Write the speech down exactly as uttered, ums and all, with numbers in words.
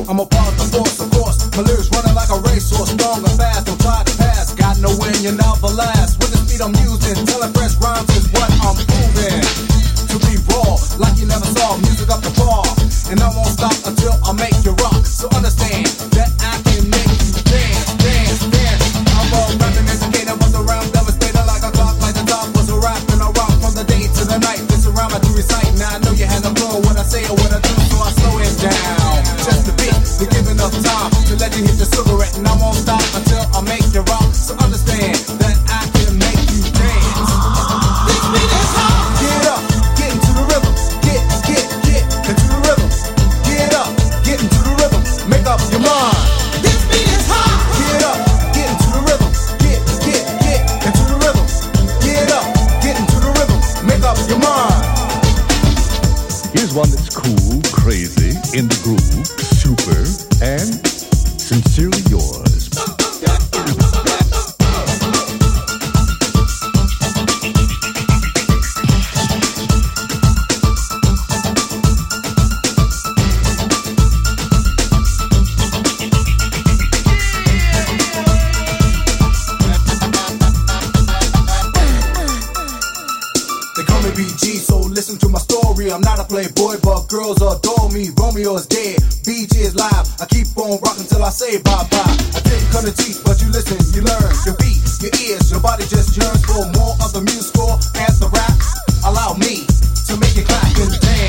I'm a part of the force, of course. My lyrics running like a racehorse, strong and fast, don't try to pass. Got no win, you never last. With the speed I'm using, telling fresh rhymes is what I'm proving. To be raw, like you never saw, music up the bar. And I won't stop until I make you rock. So understand that I can make you dance, dance, dance. I'm a rapping educator, was around, devastator like a clock, like the top was a rap. And I rock from the day to the night. This around I do recite. Now I know you had no clue what I say or what I do, so I slow it down. Just a bit, to give enough time to let you hit the cigarette. And I won't stop until I make you rock. So understand that I can make you dance. This beat is hot. Get up, get into the rhythm. Get, get, get into the rhythm. Get up, get into the rhythm. Make up your mind. This beat is hot. Get up, get into the rhythm. Get, get, get into the rhythm. Get up, get into the rhythm. Make up your mind. Here's one that's cool, crazy, in the groove, super, and sincerely yours. They call me B G, so listen to my story. I'm not a playboy, but girls adore me. Romeo is dead, B G is live. I keep on rocking till I say bye-bye. I didn't come to teach, but you listen, you learn. Your feet, your ears, your body just yearns for more of the musical and the rap. Allow me to make it clap and dance.